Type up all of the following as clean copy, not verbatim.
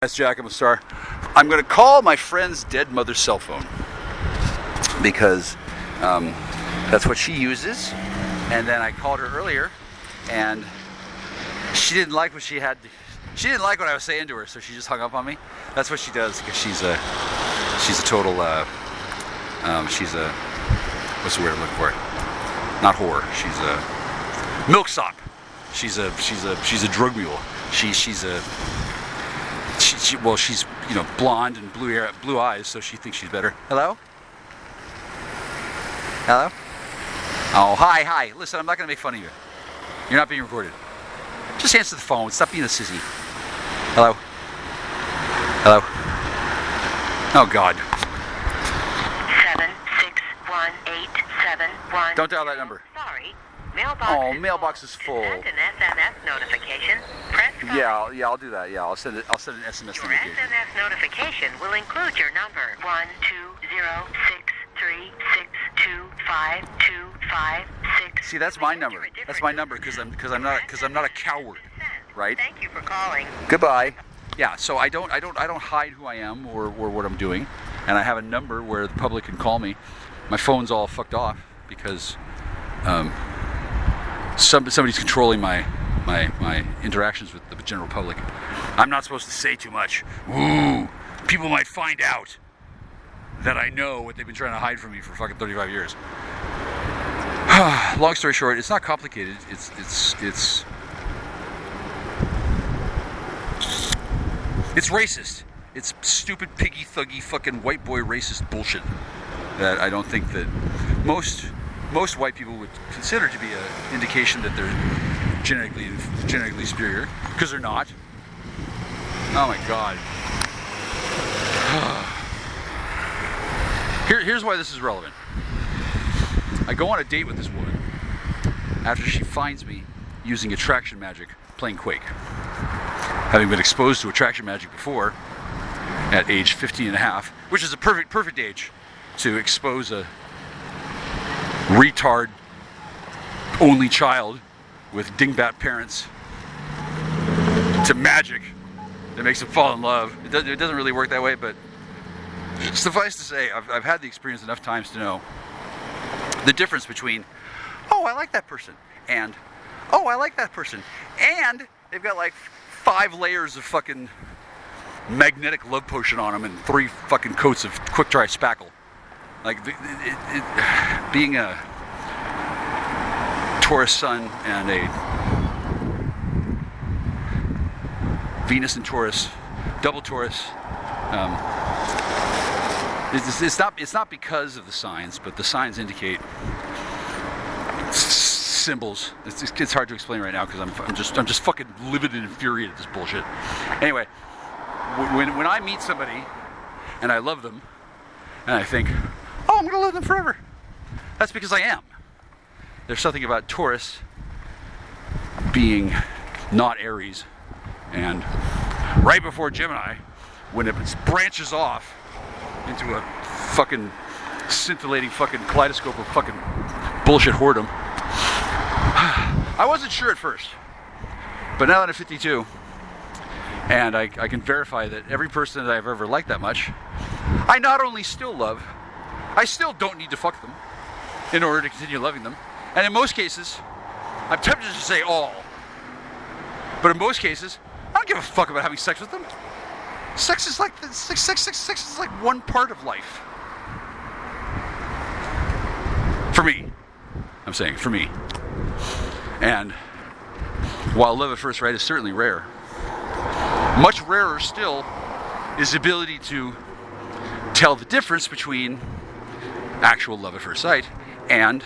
That's Jack, I'm a star. I'm going to call my friend's dead mother's cell phone because that's what she uses. And then I called her earlier, and she didn't like what she had. She didn't like what I was saying to her, so she just hung up on me. That's what she does because she's a total she's a what's the word I'm looking for? Not whore. She's a milksop. She's a drug mule. She's blonde and blue eyes, so she thinks she's better. Hello? Hello? Oh, hi. Listen, I'm not going to make fun of you. You're not being recorded. Just answer the phone. Stop being a sissy. Hello? Hello? Oh, God. 7618710. Don't dial that number. Sorry. Mailbox mailbox is full. Send an SMS notification. Press 5. Yeah, I'll do that. Yeah, I'll send an SMS Your notification. SMS notification will include your number 12063625256. See, that's my number. That's my number because I'm not a coward, right? Thank you for calling. Goodbye. Yeah, so I don't hide who I am or what I'm doing, and I have a number where the public can call me. My phone's all fucked off because somebody's controlling my interactions with the general public. I'm not supposed to say too much. Ooh, people might find out that I know what they've been trying to hide from me for fucking 35 years. Long story short, it's not complicated. It's racist. It's stupid, piggy, thuggy, fucking white boy racist bullshit that I don't think that most white people would consider to be an indication that they're genetically superior, because they're not. Oh my God. Here's why this is relevant. I go on a date with this woman after she finds me using attraction magic playing Quake. Having been exposed to attraction magic before at age 15 and a half, which is a perfect age to expose a retard only child with dingbat parents to magic that makes them fall in love. It doesn't really work that way, but suffice to say, I've had the experience enough times to know the difference between, oh, I like that person, and, oh, I like that person, and they've got like 5 layers of fucking magnetic love potion on them and 3 fucking coats of quick dry spackle. Like, being a Taurus sun and a Venus and Taurus, double Taurus, it's not because of the signs, but the signs indicate symbols. It's hard to explain right now because I'm just fucking livid and infuriated at this bullshit. Anyway, when I meet somebody and I love them and I think, oh, I'm gonna love them forever, that's because I am. There's something about Taurus being not Aries, and right before Gemini, when it branches off into a fucking scintillating fucking kaleidoscope of fucking bullshit whoredom. I wasn't sure at first, but now that I'm 52 and I can verify that every person that I've ever liked that much, I not only still love, I still don't need to fuck them in order to continue loving them. And in most cases, I'm tempted to say all, but in most cases, I don't give a fuck about having sex with them. Sex is like sex is like one part of life. For me. I'm saying, for me. And while love at first sight is certainly rare, much rarer still is the ability to tell the difference between actual love at first sight and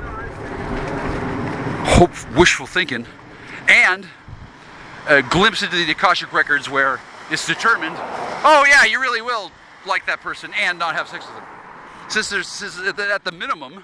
wishful thinking, and a glimpse into the Akashic records where it's determined, oh yeah, you really will like that person and not have sex with them. Since at the minimum,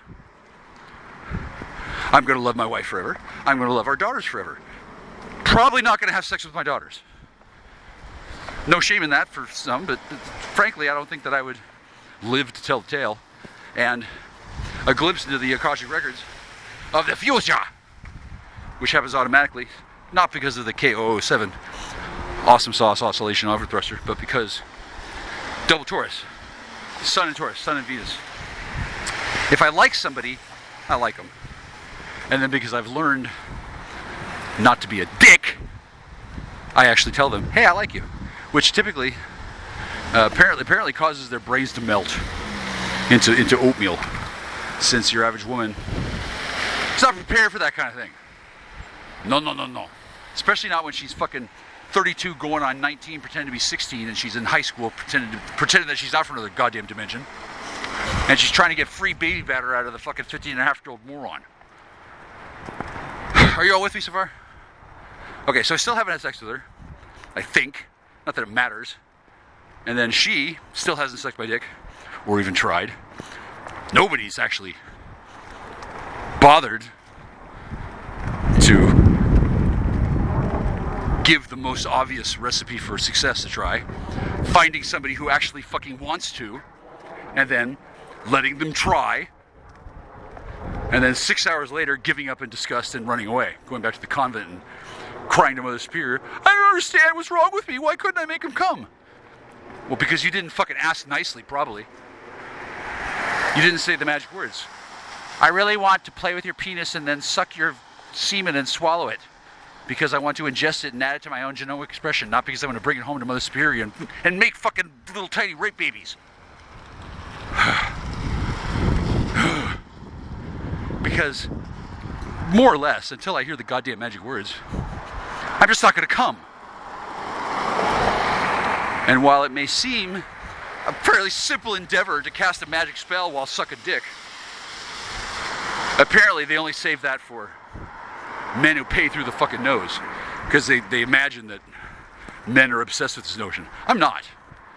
I'm going to love my wife forever. I'm going to love our daughters forever. Probably not going to have sex with my daughters. No shame in that for some, but frankly, I don't think that I would live to tell the tale. And a glimpse into the Akashic records of the future, which happens automatically, not because of the K007, awesome sauce oscillation over thruster, but because double Taurus, Sun and Taurus, Sun and Venus. If I like somebody, I like them. And then because I've learned not to be a dick, I actually tell them, hey, I like you. Which typically, apparently causes their brains to melt into oatmeal, since your average woman is not prepared for that kind of thing. No. Especially not when she's fucking 32 going on 19 pretending to be 16 and she's in high school pretending that she's not from another goddamn dimension. And she's trying to get free baby batter out of the fucking 15-and-a-half-year-old moron. Are you all with me so far? Okay, so I still haven't had sex with her. I think. Not that it matters. And then she still hasn't sucked my dick. Or even tried. Nobody's actually bothered to give the most obvious recipe for success to try. Finding somebody who actually fucking wants to. And then letting them try. And then 6 hours later, giving up in disgust and running away. Going back to the convent and crying to Mother Superior, I don't understand what's wrong with me. Why couldn't I make him come? Well, because you didn't fucking ask nicely, probably. You didn't say the magic words. I really want to play with your penis and then suck your semen and swallow it. Because I want to ingest it and add it to my own genomic expression. Not because I want to bring it home to Mother Superior and make fucking little tiny rape babies. Because, more or less, until I hear the goddamn magic words, I'm just not going to come. And while it may seem a fairly simple endeavor to cast a magic spell while sucking dick, apparently they only save that for men who pay through the fucking nose. Because they imagine that men are obsessed with this notion. I'm not.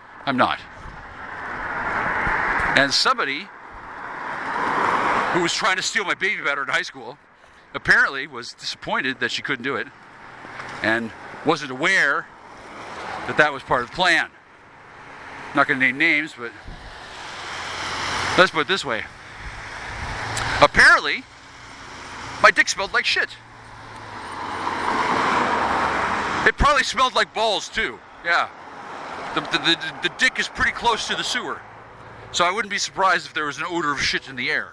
And somebody who was trying to steal my baby batter in high school apparently was disappointed that she couldn't do it and wasn't aware that that was part of the plan. I'm not going to name names, but let's put it this way. Apparently, my dick smelled like shit. It probably smelled like balls too. Yeah. The dick is pretty close to the sewer. So I wouldn't be surprised if there was an odor of shit in the air.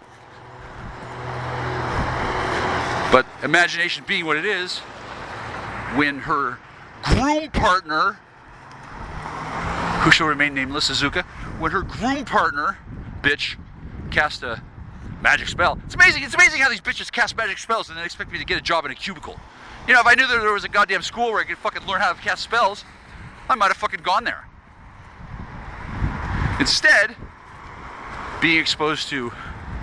But imagination being what it is, when her groom partner, who shall remain nameless, Azuka, when her groom partner, bitch, cast a magic spell. It's amazing how these bitches cast magic spells and then expect me to get a job in a cubicle. You know, if I knew that there was a goddamn school where I could fucking learn how to cast spells, I might have fucking gone there. Instead, being exposed to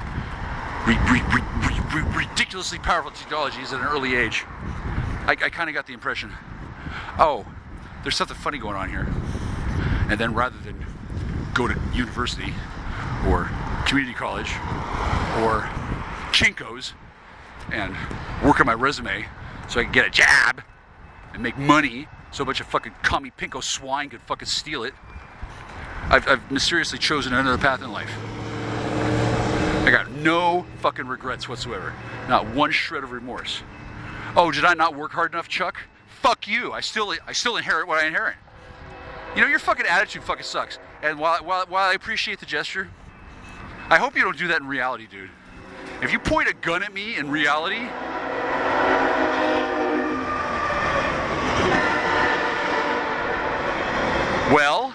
ridiculously powerful technologies at an early age, I kind of got the impression, oh, there's something funny going on here. And then rather than go to university or community college or Kinko's and work on my resume so I can get a job and make money so a bunch of fucking commie pinko swine could fucking steal it, I've mysteriously chosen another path in life. I got no fucking regrets whatsoever. Not one shred of remorse. Oh, did I not work hard enough, Chuck? Fuck you. I still inherit what I inherit. You know, your fucking attitude fucking sucks. And while I appreciate the gesture, I hope you don't do that in reality, dude. If you point a gun at me in reality, well,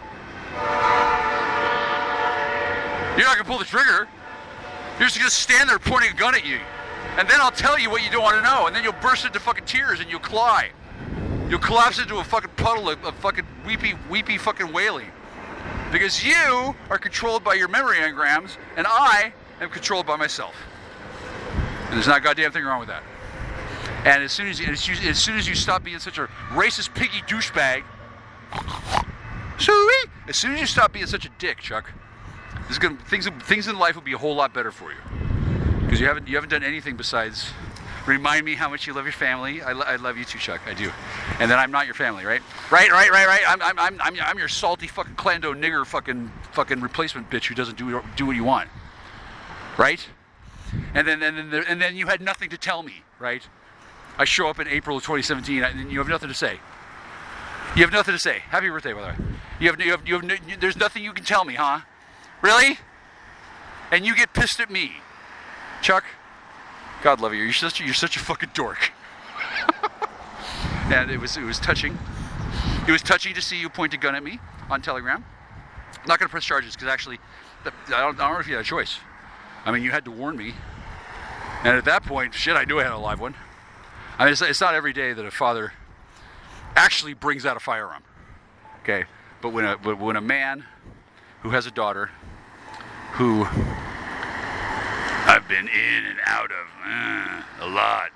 you're not gonna pull the trigger. You're just gonna stand there pointing a gun at you. And then I'll tell you what you don't want to know. And then you'll burst into fucking tears and you'll cry. You'll collapse into a fucking puddle of fucking weepy fucking wailing. Because you are controlled by your memory engrams and I am controlled by myself. And there's not a goddamn thing wrong with that. And as soon as you stop being such a racist piggy douchebag, as soon as you stop being such a dick, Chuck, things in life will be a whole lot better for you. Because you haven't done anything besides remind me how much you love your family. I love you too, Chuck. I do. And then I'm not your family, right? Right. I'm your salty fucking clando nigger fucking replacement bitch who doesn't do what you want, right? And then you had nothing to tell me, right? I show up in April of 2017 and you have nothing to say. You have nothing to say. Happy birthday, by the way. There's nothing you can tell me, huh? Really? And you get pissed at me. Chuck, God love you. You're such a fucking dork. And it was touching. It was touching to see you point a gun at me on Telegram. I'm not going to press charges because actually, I don't know if you had a choice. I mean, you had to warn me. And at that point, shit, I knew I had a live one. I mean, it's not every day that a father actually brings out a firearm. Okay? But when a man who has a daughter who I've been in and out of a lot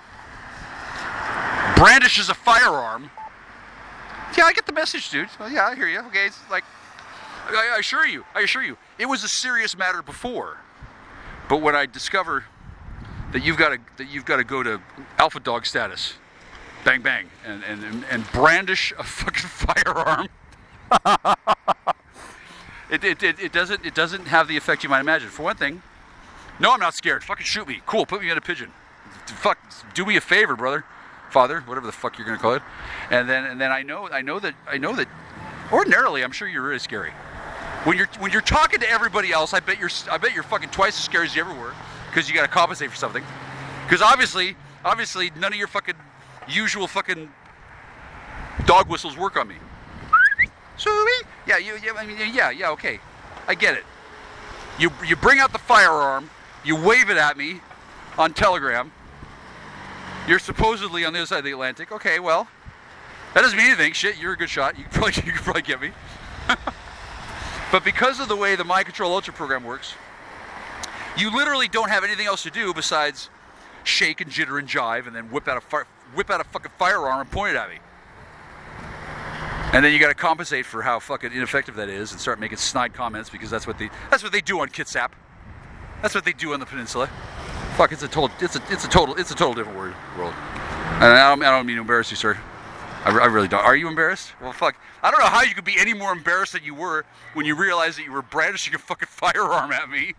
brandishes a firearm, yeah, I get the message, dude. Well, yeah, I hear you. Okay, it's like I assure you, it was a serious matter before. But when I discover that you've got to go to alpha dog status, bang bang, and brandish a fucking firearm, it doesn't have the effect you might imagine. For one thing, no, I'm not scared. Fucking shoot me. Cool, put me in a pigeon. Fuck, do me a favor, brother, father, whatever the fuck you're gonna call it. And then I know that ordinarily I'm sure you're really scary. When you're talking to everybody else, I bet you're fucking twice as scary as you ever were, because you got to compensate for something. Because obviously none of your fucking usual fucking dog whistles work on me. Sweet. Yeah, okay. I get it. You bring out the firearm, you wave it at me on Telegram. You're supposedly on the other side of the Atlantic. Okay, well, that doesn't mean anything. Shit, you're a good shot. You could probably get me. But because of the way the Mind Control Ultra program works, you literally don't have anything else to do besides shake and jitter and jive, and then whip out a fucking firearm and point it at me. And then you got to compensate for how fucking ineffective that is, and start making snide comments, because that's what they do on Kitsap. That's what they do on the peninsula. Fuck, it's a total different world. And I don't mean to embarrass you, sir. I really don't. Are you embarrassed? Well, fuck. I don't know how you could be any more embarrassed than you were when you realized that you were brandishing a fucking firearm at me.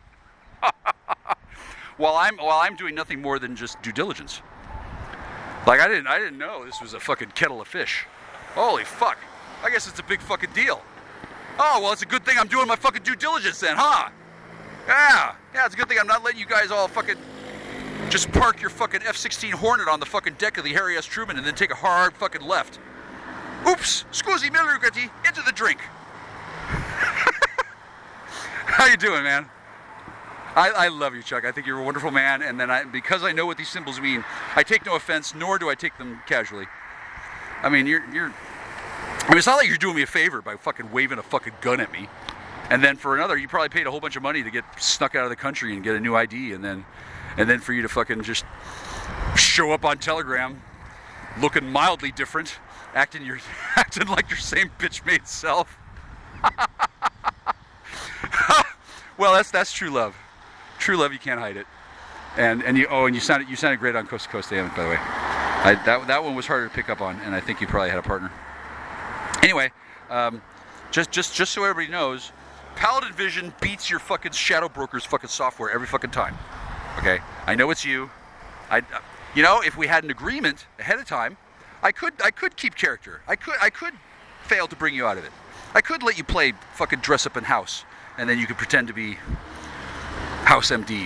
while I'm doing nothing more than just due diligence. Like I didn't know this was a fucking kettle of fish. Holy fuck. I guess it's a big fucking deal. Oh, well, it's a good thing I'm doing my fucking due diligence then, huh? Yeah, it's a good thing I'm not letting you guys all fucking just park your fucking F-16 Hornet on the fucking deck of the Harry S. Truman and then take a hard fucking left. Oops, scusi milugati, into the drink. How you doing, man? I love you, Chuck. I think you're a wonderful man, and then because I know what these symbols mean, I take no offense, nor do I take them casually. I mean, it's not like you're doing me a favor by fucking waving a fucking gun at me. And then for another, you probably paid a whole bunch of money to get snuck out of the country and get a new ID, and then for you to fucking just show up on Telegram looking mildly different, acting like your same bitch-made self. Well, that's true love. True love, you can't hide it. And you sounded great on Coast to Coast AM, by the way. That one was harder to pick up on, and I think you probably had a partner. Anyway, just so everybody knows, Paladin Vision beats your fucking Shadow Broker's fucking software every fucking time. Okay, I know it's you. If we had an agreement ahead of time, I could keep character. I could fail to bring you out of it. I could let you play fucking dress up in house, and then you could pretend to be House MD.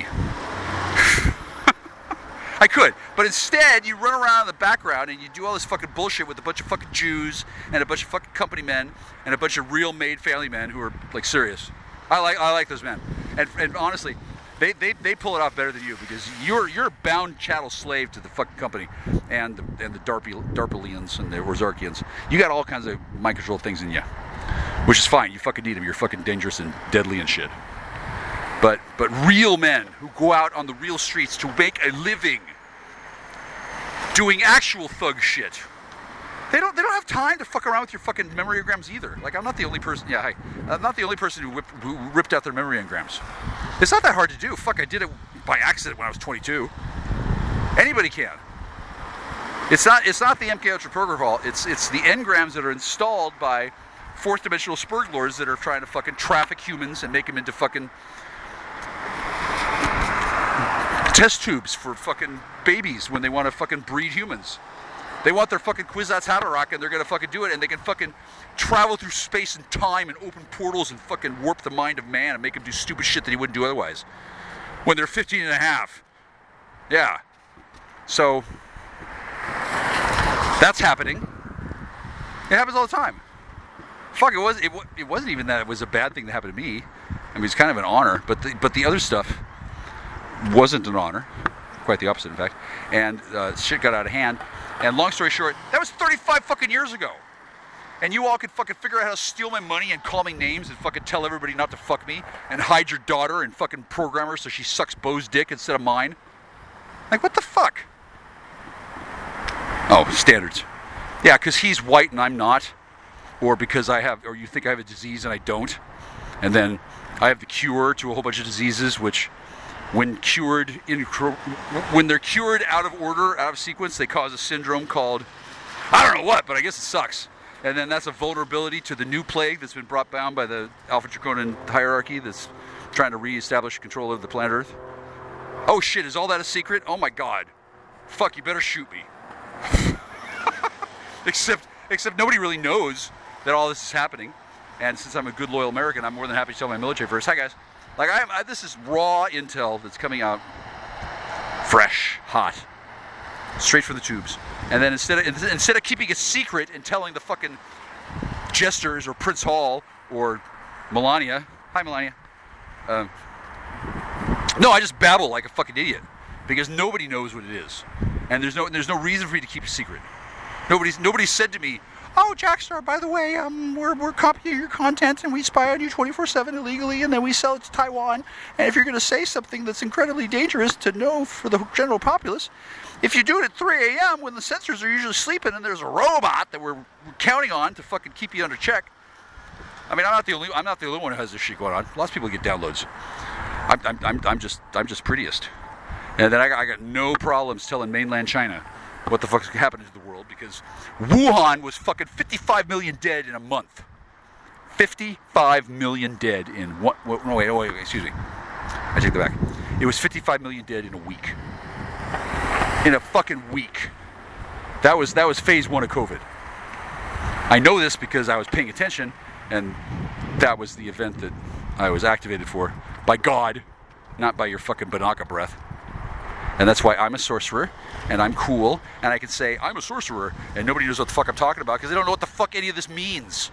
I could, but instead you run around in the background and you do all this fucking bullshit with a bunch of fucking Jews and a bunch of fucking company men and a bunch of real made family men who are like serious. I like those men, and honestly, they pull it off better than you, because you're a bound chattel slave to the fucking company and the Darpalians and the Ozarkians. You got all kinds of mind control things in you, which is fine. You fucking need them. You're fucking dangerous and deadly and shit. But real men who go out on the real streets to make a living doing actual thug shit, they don't have time to fuck around with your fucking memorygams either. Like, I'm not the only person. Yeah, hi. I'm not the only person who ripped out their memorygams. It's not that hard to do. Fuck, I did it by accident when I was 22. Anybody can. It's not the MK Ultra protocol. It's the engrams that are installed by fourth dimensional spurg lords that are trying to fucking traffic humans and make them into fucking test tubes for fucking babies when they want to fucking breed humans. They want their fucking Kwisatz Haderach, and they're gonna fucking do it, and they can fucking travel through space and time and open portals and fucking warp the mind of man and make him do stupid shit that he wouldn't do otherwise. When they're 15 and a half. Yeah. So, that's happening. It happens all the time. Fuck, it wasn't even that it was a bad thing that happened to me. I mean, it's kind of an honor, but the other stuff wasn't an honor. Quite the opposite, in fact. And shit got out of hand. And long story short, that was 35 fucking years ago. And you all could fucking figure out how to steal my money and call me names and fucking tell everybody not to fuck me and hide your daughter and fucking program her so she sucks Bo's dick instead of mine. Like, what the fuck? Oh, standards. Yeah, because he's white and I'm not. Or because or you think I have a disease and I don't. And then I have the cure to a whole bunch of diseases, which when they're cured out of order, out of sequence, they cause a syndrome called, I don't know what, but I guess it sucks. And then that's a vulnerability to the new plague that's been brought down by the Alpha Draconian hierarchy that's trying to reestablish control of the planet Earth. Oh shit, is all that a secret? Oh my god. Fuck, you better shoot me. Except nobody really knows that all this is happening. And since I'm a good, loyal American, I'm more than happy to tell my military first. Hi guys. Like, this is raw intel that's coming out fresh, hot, straight from the tubes. And then instead of keeping it secret and telling the fucking jesters or Prince Hall or Melania, hi Melania, no, I just babble like a fucking idiot because nobody knows what it is, and there's no reason for you to keep it secret. Nobody said to me, oh, Jackstar, by the way, we're copying your content and we spy on you 24/7 illegally and then we sell it to Taiwan. And if you're going to say something that's incredibly dangerous to know for the general populace, if you do it at 3 a.m. when the sensors are usually sleeping and there's a robot that we're counting on to fucking keep you under check. I mean, I'm not the only one who has this shit going on. Lots of people get downloads. I'm just prettiest. And then I got no problems telling mainland China what the fuck's happening to the world, because Wuhan was fucking 55 million dead in a month. 55 million dead in one... No, wait, excuse me. I take that back. It was 55 million dead in a week. In a fucking week. That was phase 1 of COVID. I know this because I was paying attention, and that was the event that I was activated for. By God, not by your fucking Banaka breath. And that's why I'm a sorcerer, and I'm cool, and I can say, I'm a sorcerer, and nobody knows what the fuck I'm talking about, because they don't know what the fuck any of this means.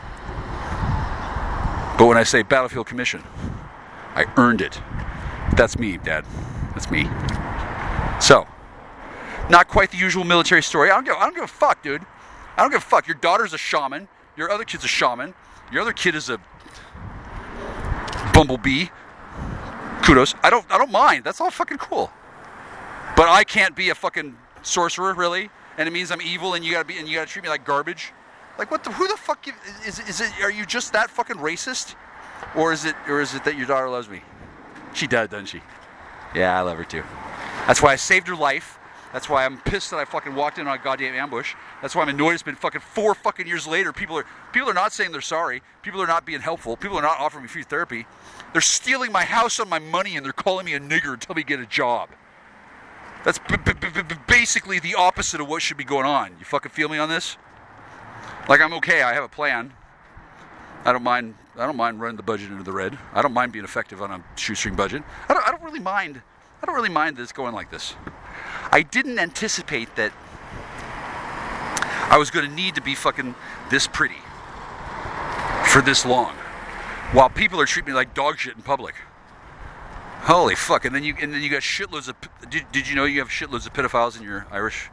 But when I say Battlefield Commission, I earned it. That's me, Dad. That's me. So, not quite the usual military story. I don't give a fuck, dude. I don't give a fuck. Your daughter's a shaman. Your other kid's a shaman. Your other kid is a bumblebee. Kudos. I don't mind. That's all fucking cool. But I can't be a fucking sorcerer, really, and it means I'm evil, and you gotta treat me like garbage. Like, who the fuck is it? Are you just that fucking racist, or is it that your daughter loves me? She does, doesn't she? Yeah, I love her too. That's why I saved her life. That's why I'm pissed that I fucking walked in on a goddamn ambush. That's why I'm annoyed. It's been fucking 4 fucking years later. People are not saying they're sorry. People are not being helpful. People are not offering me free therapy. They're stealing my house on my money, and they're calling me a nigger until me get a job. That's basically the opposite of what should be going on. You fucking feel me on this? Like, I'm okay. I have a plan. I don't mind running the budget into the red. I don't mind being effective on a shoestring budget. I don't really mind this going like this. I didn't anticipate that I was going to need to be fucking this pretty for this long, while people are treating me like dog shit in public. Holy fuck! And then you got shitloads of. Did you know you have shitloads of pedophiles in your Irish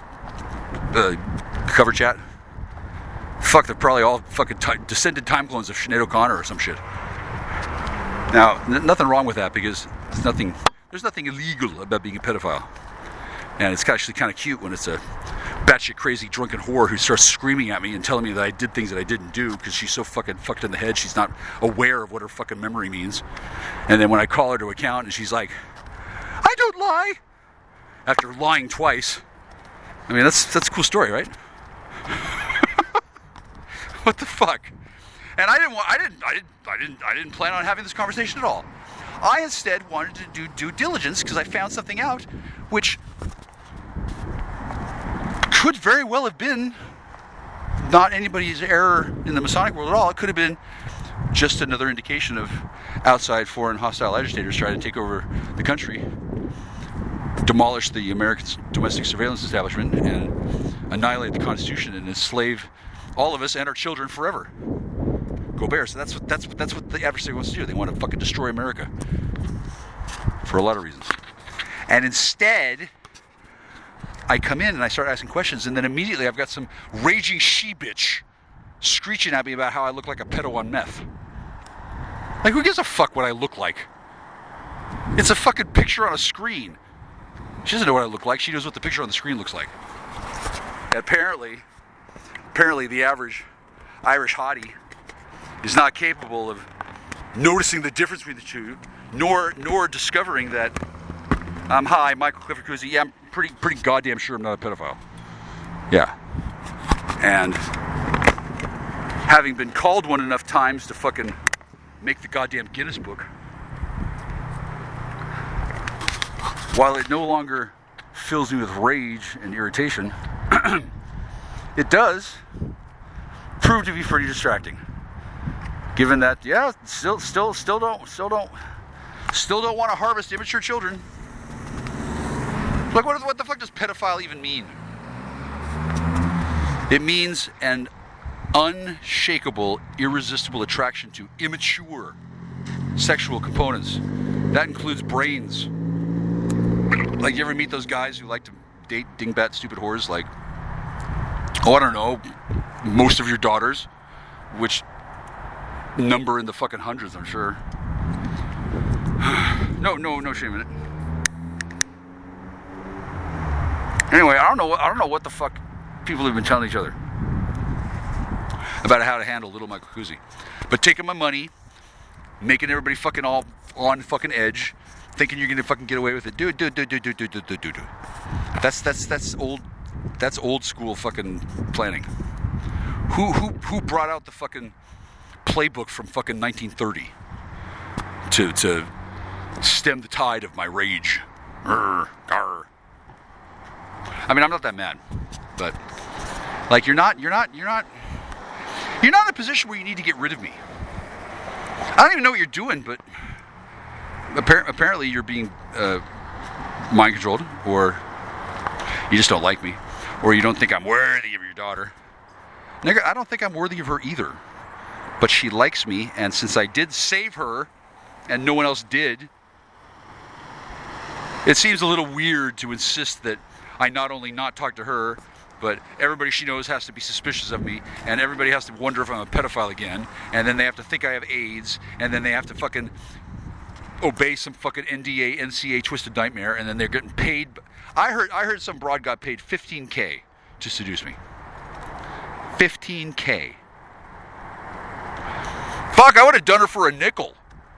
cover chat? Fuck, they're probably all fucking descended time clones of Sinead O'Connor or some shit. Now, nothing wrong with that, because there's nothing illegal about being a pedophile, and it's actually kind of cute when it's a batshit crazy drunken whore who starts screaming at me and telling me that I did things that I didn't do because she's so fucking fucked in the head, she's not aware of what her fucking memory means. And then when I call her to account and she's like, I don't lie, after lying twice. I mean, that's a cool story, right? What the fuck? And I didn't plan on having this conversation at all. I instead wanted to do due diligence because I found something out which could very well have been not anybody's error in the Masonic world at all. It could have been just another indication of outside foreign hostile agitators trying to take over the country, demolish the American domestic surveillance establishment, and annihilate the Constitution and enslave all of us and our children forever. Go Bears. So that's what the adversary wants to do. They want to fucking destroy America for a lot of reasons. And instead, I come in and I start asking questions, and then immediately I've got some raging she-bitch screeching at me about how I look like a pedo on meth. Like, who gives a fuck what I look like? It's a fucking picture on a screen. She doesn't know what I look like. She knows what the picture on the screen looks like. And apparently the average Irish hottie is not capable of noticing the difference between the two, nor discovering that, hi, Michael Clifford Cousy. Yeah, I'm pretty goddamn sure I'm not a pedophile. Yeah. And having been called one enough times to fucking make the goddamn Guinness Book, while it no longer fills me with rage and irritation, it does prove to be pretty distracting. Given that, yeah, still don't want to harvest immature children. Like, what the fuck does pedophile even mean? It means an unshakable, irresistible attraction to immature sexual components. That includes brains. Like, you ever meet those guys who like to date dingbat stupid whores? Like, oh, I don't know, most of your daughters, which number in the fucking hundreds, I'm sure. No shame in it. Anyway, I don't know what the fuck people have been telling each other about how to handle little Michael Cousy. But taking my money, making everybody fucking all on fucking edge, thinking you're gonna fucking get away with it. Do. That's old school fucking planning. Who brought out the fucking playbook from fucking 1930 to stem the tide of my rage? Arr. I mean, I'm not that mad, but like, you're not in a position where you need to get rid of me. I don't even know what you're doing, but apparently you're being mind controlled, or you just don't like me, or you don't think I'm worthy of your daughter. Nigga, I don't think I'm worthy of her either. But she likes me, and since I did save her, and no one else did, it seems a little weird to insist that I not only not talk to her, but everybody she knows has to be suspicious of me, and everybody has to wonder if I'm a pedophile again, and then they have to think I have AIDS, and then they have to fucking obey some fucking NDA, NCA twisted nightmare, and then they're getting paid. I heard some broad got paid $15K to seduce me. $15K. Fuck, I would have done her for a nickel.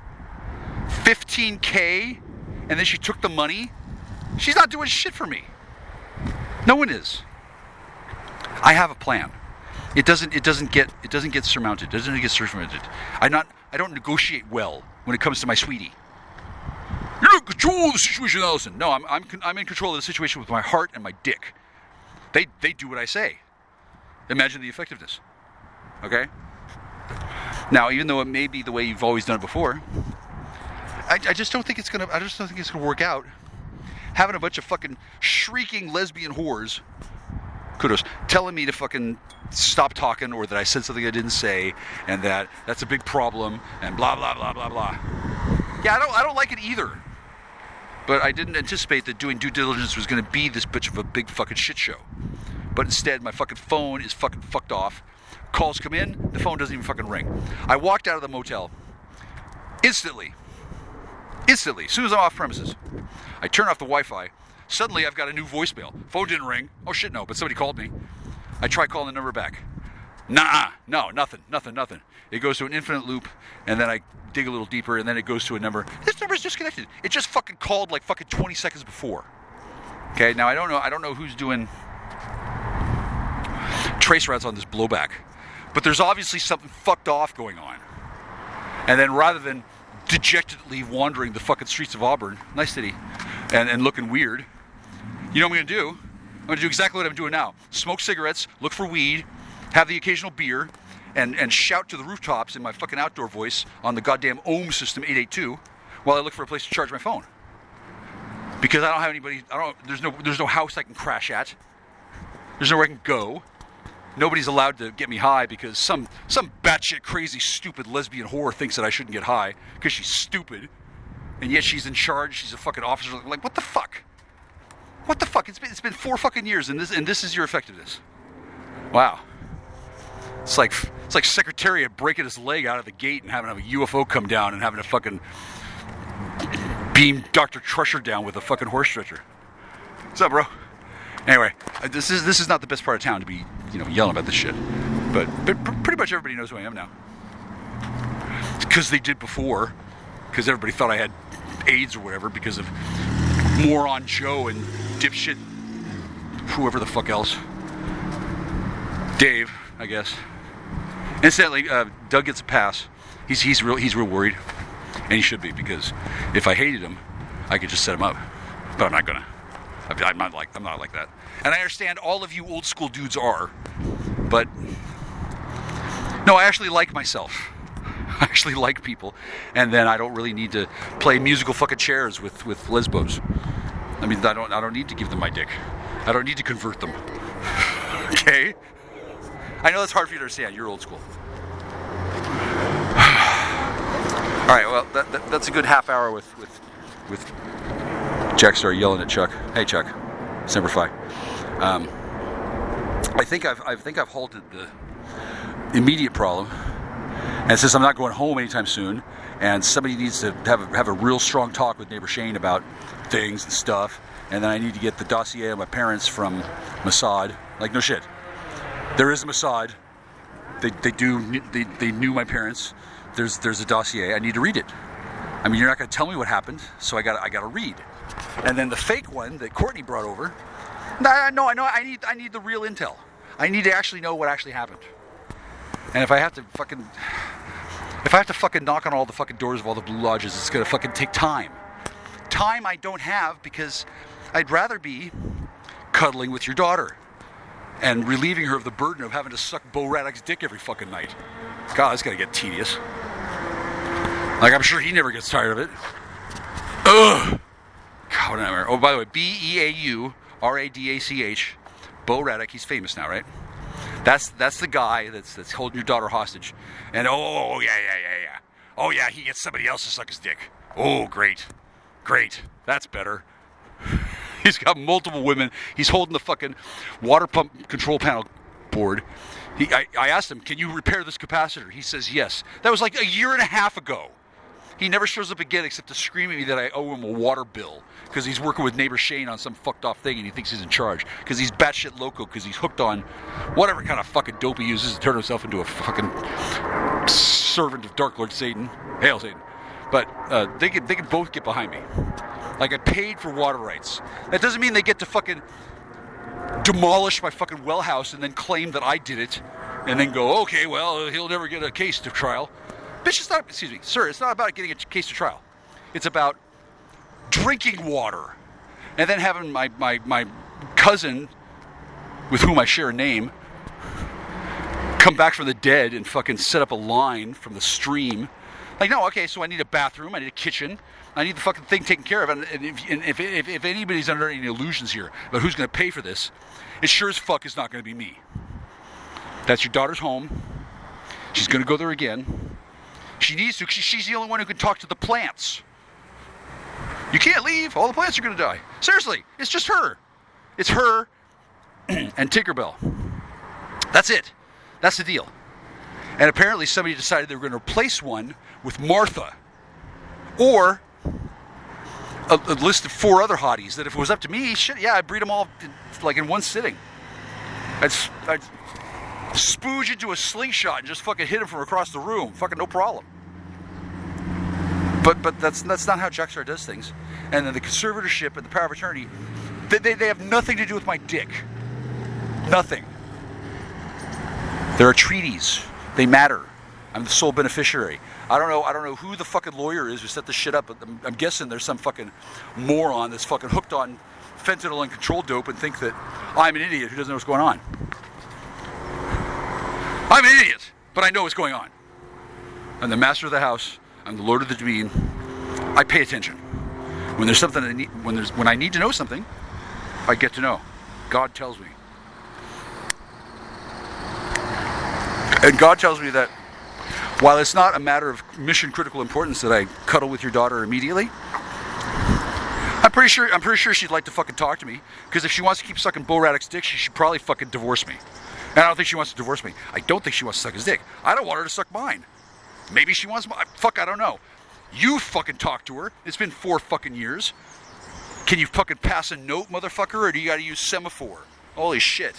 $15K, and then she took the money. She's not doing shit for me. No one is. I have a plan. It doesn't get surmounted. It doesn't get surmounted. I don't negotiate well when it comes to my sweetie. You're in control of the situation, Allison. No, I'm in control of the situation with my heart and my dick. They do what I say. Imagine the effectiveness. Okay? Now, even though it may be the way you've always done it before, I just don't think it's gonna work out. Having a bunch of fucking shrieking lesbian whores, kudos, telling me to fucking stop talking, or that I said something I didn't say, and that's a big problem, and blah blah blah blah blah. Yeah, I don't like it either. But I didn't anticipate that doing due diligence was going to be this bitch of a big fucking shit show. But instead, my fucking phone is fucking fucked off. Calls come in, the phone doesn't even fucking ring. I walked out of the motel instantly, as soon as I'm off premises. I turn off the Wi-Fi. Suddenly, I've got a new voicemail. Phone didn't ring. Oh shit, no, but somebody called me. I try calling the number back. No, nothing. It goes to an infinite loop, and then I dig a little deeper, and then it goes to a number. This number's disconnected. It just fucking called like fucking 20 seconds before. Okay, now I don't know who's doing trace routes on this blowback, but there's obviously something fucked off going on. And then rather than dejectedly wandering the fucking streets of Auburn, nice city, and looking weird, you know what I'm gonna do? I'm going to do exactly what I'm doing now. Smoke cigarettes, look for weed, have the occasional beer, and shout to the rooftops in my fucking outdoor voice on the goddamn Ohm System 882 while I look for a place to charge my phone. Because I don't have anybody, there's no house I can crash at. There's nowhere I can go. Nobody's allowed to get me high because some batshit crazy stupid lesbian whore thinks that I shouldn't get high because she's stupid. And yet she's in charge, she's a fucking officer. Like, what the fuck? What the fuck? It's been 4 fucking years and this is your effectiveness. Wow. It's like Secretariat breaking his leg out of the gate and having a UFO come down and having a fucking beam Dr. Trusher down with a fucking horse stretcher. What's up, bro? Anyway, this is not the best part of town to be, yelling about this shit. But pretty much everybody knows who I am now. Because they did before. Because everybody thought I had AIDS or whatever because of moron Joe and dipshit whoever the fuck else. Dave, I guess. Incidentally, Doug gets a pass. He's real worried, and he should be, because if I hated him, I could just set him up. But I'm not gonna. I'm not like that. And I understand all of you old school dudes are, but no, I actually like myself. I actually like people, and then I don't really need to play musical fucking chairs with lesbos. I mean, I don't need to give them my dick. I don't need to convert them. Okay? I know that's hard for you to understand. You're old school. All right. Well, that's a good half hour with Jack started yelling at Chuck. Hey, Chuck. It's number 5. I think I've halted the immediate problem. And since I'm not going home anytime soon, and somebody needs to have a real strong talk with neighbor Shane about things and stuff, and then I need to get the dossier of my parents from Mossad. Like, no shit. There is a Mossad. They knew my parents. There's a dossier. I need to read it. I mean, you're not going to tell me what happened, so I got to read. And then the fake one that Courtney brought over. No, I need the real intel. I need to actually know what actually happened. And if I have to fucking knock on all the fucking doors of all the Blue Lodges, it's going to fucking take time. Time I don't have because I'd rather be cuddling with your daughter and relieving her of the burden of having to suck Bo Radek's dick every fucking night. God, that's going to get tedious. Like, I'm sure he never gets tired of it. Ugh. God, what a nightmare. Oh, by the way, Beauradach, Bo Radek, he's famous now, right? That's the guy that's holding your daughter hostage. And oh yeah. Oh yeah, he gets somebody else to suck his dick. Oh, great. That's better. He's got multiple women. He's holding the fucking water pump control panel board. I asked him, can you repair this capacitor? He says yes. That was like a year and a half ago. He never shows up again except to scream at me that I owe him a water bill because he's working with neighbor Shane on some fucked off thing and he thinks he's in charge because he's batshit loco because he's hooked on whatever kind of fucking dope he uses to turn himself into a fucking servant of Dark Lord Satan. Hail Satan. But they can both get behind me. Like, I paid for water rights. That doesn't mean they get to fucking demolish my fucking well house and then claim that I did it and then go, okay, well, he'll never get a case to trial. Bitch, it's not, excuse me, sir, it's not about getting a case to trial. It's about drinking water and then having my cousin, with whom I share a name, come back from the dead and fucking set up a line from the stream. Like, no, okay, so I need a bathroom, I need a kitchen, I need the fucking thing taken care of. And if anybody's under any illusions here about who's going to pay for this, it sure as fuck is not going to be me. That's your daughter's home. She's going to go there again. She needs to, because she's the only one who can talk to the plants. You can't leave. All the plants are going to die. Seriously, it's just her. It's her and Tinkerbell. That's it. That's the deal. And apparently somebody decided they were going to replace one with Martha. Or a list of 4 other hotties that if it was up to me, shit, yeah, I'd breed them all in one sitting. I'd spooge into a slingshot and just fucking hit him from across the room. Fucking no problem. But that's not how Jackstar does things. And then the conservatorship and the power of attorney, they have nothing to do with my dick. Nothing. There are treaties. They matter. I'm the sole beneficiary. I don't know who the fucking lawyer is who set this shit up, but I'm guessing there's some fucking moron that's fucking hooked on fentanyl and controlled dope and think that I'm an idiot who doesn't know what's going on. I'm an idiot, but I know what's going on. I'm the master of the house. I'm the lord of the domain. I pay attention. When there's something I need, when I need to know something, I get to know. God tells me. And God tells me that while it's not a matter of mission critical importance that I cuddle with your daughter immediately, I'm pretty sure she'd like to fucking talk to me, because if she wants to keep sucking Bo Radek's dick, she should probably fucking divorce me. And I don't think she wants to divorce me. I don't think she wants to suck his dick. I don't want her to suck mine. Maybe she wants mine. Fuck, I don't know. You fucking talk to her. It's been 4 fucking years. Can you fucking pass a note, motherfucker, or do you gotta use semaphore? Holy shit.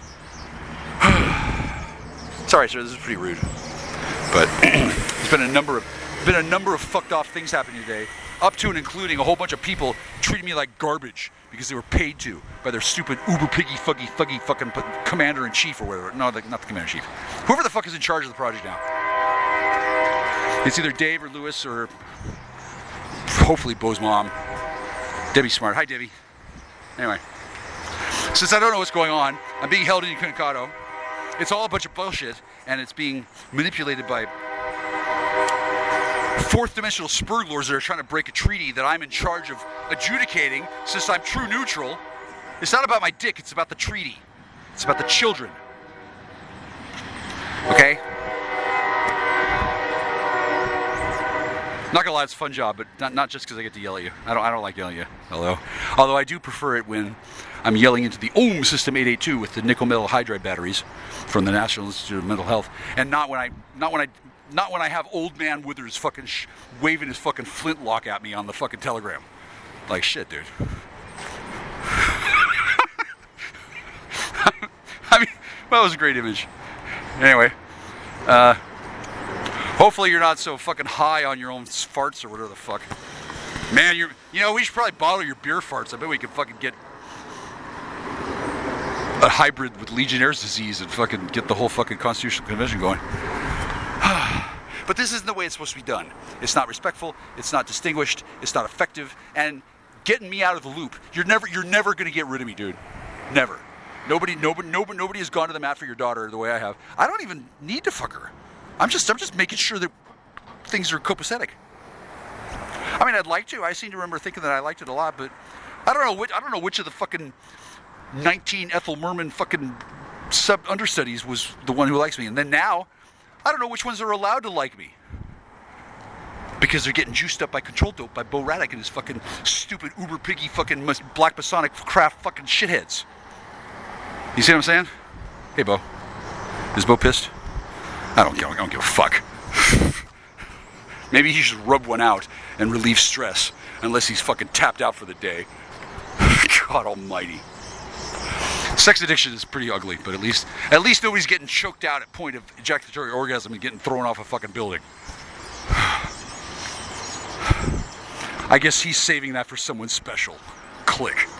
Sorry, sir, this is pretty rude. But there's been a number of fucked off things happening today, up to and including a whole bunch of people treating me like garbage because they were paid to by their stupid uber piggy fuggy thuggy fucking commander in chief or whatever. No, not the commander in chief. Whoever the fuck is in charge of the project now. It's either Dave or Lewis or hopefully Bo's mom. Debbie Smart. Hi, Debbie. Anyway, since I don't know what's going on, I'm being held incommunicado. It's all a bunch of bullshit, and it's being manipulated by fourth dimensional spurglors that are trying to break a treaty that I'm in charge of adjudicating since I'm true neutral. It's not about my dick, it's about the treaty. It's about the children. Okay? Not gonna lie, it's a fun job, but not just because I get to yell at you. I don't like yelling at you, although I do prefer it when I'm yelling into the Ohm System 882 with the nickel metal hydride batteries from the National Institute of Mental Health, and not when I have old man Withers fucking waving his fucking flintlock at me on the fucking telegram. Like shit, dude. I mean, that was a great image. Anyway, hopefully you're not so fucking high on your own farts or whatever the fuck. Man, you know, we should probably bottle your beer farts. I bet we could fucking get a hybrid with Legionnaire's disease and fucking get the whole fucking Constitutional Convention going. But this isn't the way it's supposed to be done. It's not respectful, it's not distinguished, it's not effective, and getting me out of the loop. You're never gonna get rid of me, dude. Never. Nobody has gone to the mat for your daughter the way I have. I don't even need to fuck her. I'm just making sure that things are copacetic. I mean, I'd like to. I seem to remember thinking that I liked it a lot, but I don't know which of the fucking 19 Ethel Merman fucking understudies was the one who likes me. And then now, I don't know which ones are allowed to like me. Because they're getting juiced up by control dope by Bo Radek and his fucking stupid uber piggy fucking black Masonic craft fucking shitheads. You see what I'm saying? Hey, Bo. Is Bo pissed? I don't give a fuck. Maybe he should rub one out and relieve stress, unless he's fucking tapped out for the day. God almighty. Sex addiction is pretty ugly, but at least nobody's getting choked out at point of ejaculatory orgasm and getting thrown off a fucking building. I guess he's saving that for someone special. Click.